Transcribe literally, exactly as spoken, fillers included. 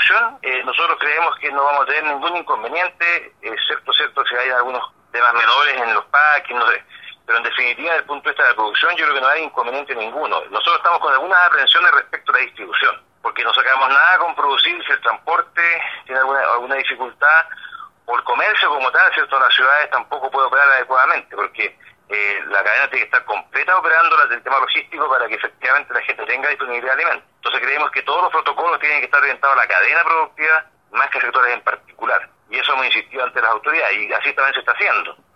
producción, eh, nosotros creemos que no vamos a tener ningún inconveniente, excepto cierto si hay algunos temas menores en los packs, no sé. Pero en definitiva, desde el punto de vista de la producción, yo creo que no hay inconveniente ninguno. Nosotros estamos con algunas aprensiones respecto a la distribución, porque no sacamos nada con producir si el transporte tiene alguna, alguna dificultad, o el comercio como tal, ¿cierto? En las ciudades tampoco puede operar adecuadamente, porque eh, la cadena tiene que estar completa operando el tema logístico para que efectivamente la gente tenga disponibilidad de alimentos. Entonces creemos que todos los protocolos tienen que estar orientados a la cadena productiva, más que a sectores en particular. Y eso hemos insistido ante las autoridades, y así también se está haciendo.